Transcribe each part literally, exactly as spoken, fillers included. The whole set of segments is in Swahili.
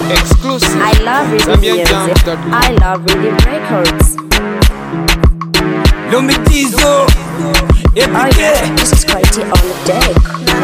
Exclusive. I love rhythm music. I love rhythm records. Lomitizo, Oh yeah, this is quality on the deck.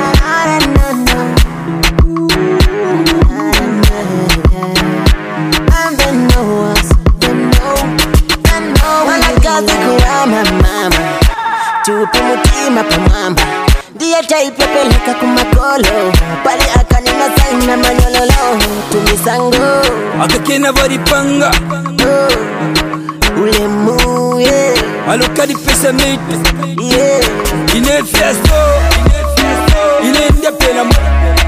Tupe mutima pa mwamba ndiye type peleka kumakolo pali akanina saina manyololo tumisango akakena varipanga oh, ule muye alokadi pesa miti yeah. Ine fiasto Ine ndia pela mo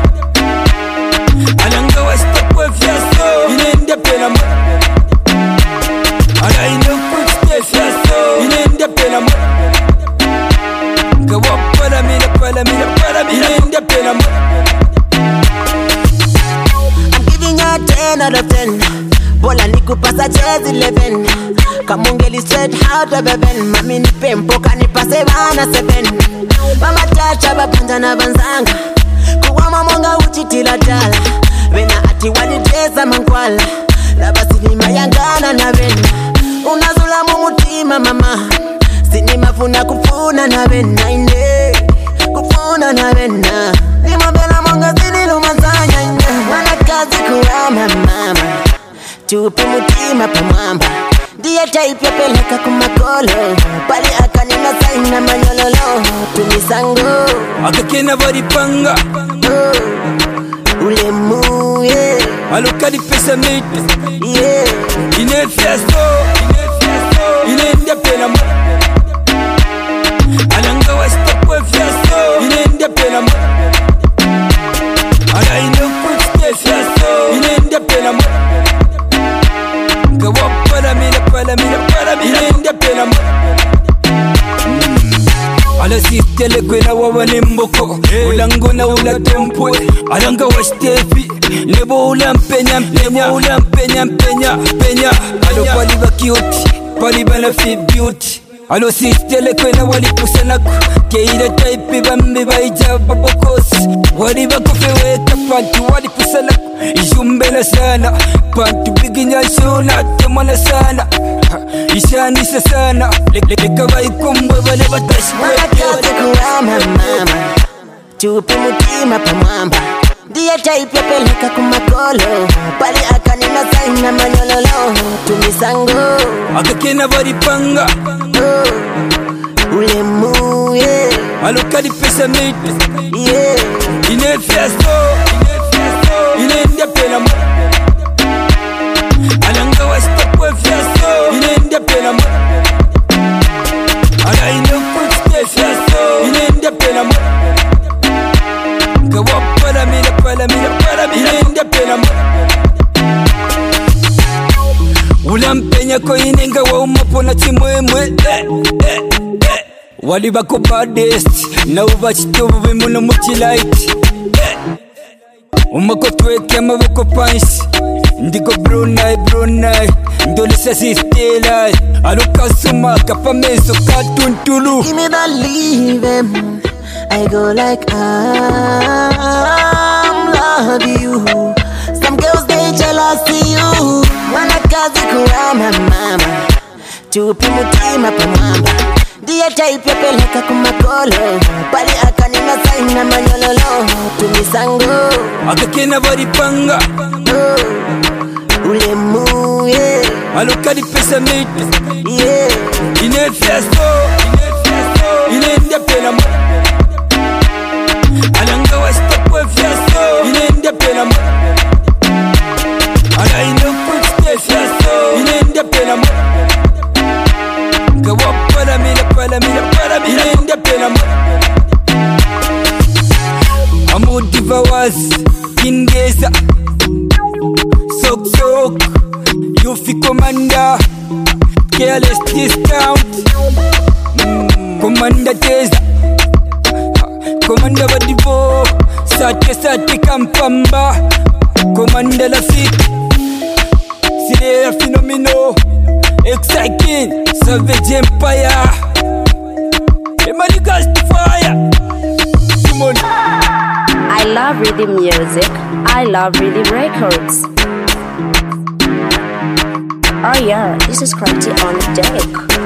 Alanga wa stopwe fiasto Ine ndia pela mo Ala ine kuchite fiasto Ine ndia pela mo Kawa pala mila pala mila pala mila Ine ndia pela mo I'm giving you a ten out of ten. Bola nikupasa chezi eleven. Kamungeli straight out of heaven. Mami nipe mpoka nipase bana seven. Mama chacha babanja na banzanga. Kuwa mamonga uchitila jala. Wena ati waniteza mankwala. Labasi ni mayangana na vena. Unazula mumutima mama. Sini mafuna kufuna na vena ine. Kufuna na vena. Ni mabela monga zini lumazanya ine. Wana kazi kuwama mama. Tupe mutima pa mwamba ndiye type peleka kumakolo pali akanina saina manyololo tumisango akakena varipanga oh, ule muye alokadi pesa miti yeah. Ine fiasto Ine ndia pela mo Alanga wa stopwe fiasto Ine ndia pela mo Ala ine kuchite fiasto Ine ndia pela mo Kawa pala mila pala mila pala mila Ine ndia pela mo Ala sistele kwena wawa nimboko Ulango na ula tompwe Alanga wa stefi Lebo ula mpenya mpenya Ula mpenya mpenya mpenya Alo pali ba cute Pali ba na fi beauty Alo sistele kwena wali pusanako Keira type bambi ba ijaba bokosi Wali ba kufeweka pantu wali pusanako Ijumbela sana Pantu biginya shuna temana sana Ishanisa sana Leka ba ikumbwe wale batashi Wanakazi kuwama mama Tupe mutima pa mwamba ndiye type peleka kumakolo pali akanina saina manyololo tumisango akakena varipanga oh, ule muye alokadi pesa miti yeah. Ine fiasto Ine ndia pela mo Alanga wa stopwe fiasto Ine ndia pela mo Ala ine kuchite fiasto Ine ndia pela mo Kawa pala mila pala mila pala mila Ine ndia pela mo Ula mpenya ko inenga wa umapo na chimwemwe eh, eh, eh. Wali bako baddest na ubachitobu bimuno muchilaiti eh. Umako tweke amaboko pansi Ndiko brunai brunai Ndolisa sistela Alukasuma kapameso katuntulu Give me that leave em. I go like I'm love you. Some girls they jealous of you. Wanakazi kuwama mama Tupe mutima pa mwamba ndiye type peleka kumakolo pali akanina saina manyololo tumisango akakena varipanga oh, ule muye alokadi pesa miti yeah. Ine fiasto Ine ndia pela mo Alanga wa stopwe fiasto Ine ndia pela mo Ala ine kuchite fiasto Ine ndia pela mo Kawa pala mila pala mila pala mila Ine ndia pela mo Amu diva wazi Kindeza Sok sok Yufi komanda Careless discount mm. Komanda teza Komanda badivo Sate sate kampamba Komanda lafiki Sile fenomeno Exciting Savage Empire Emani Gast Fire Simon I love rhythm music. I love rhythm records. Oh yeah, this is Crunchy on the deck.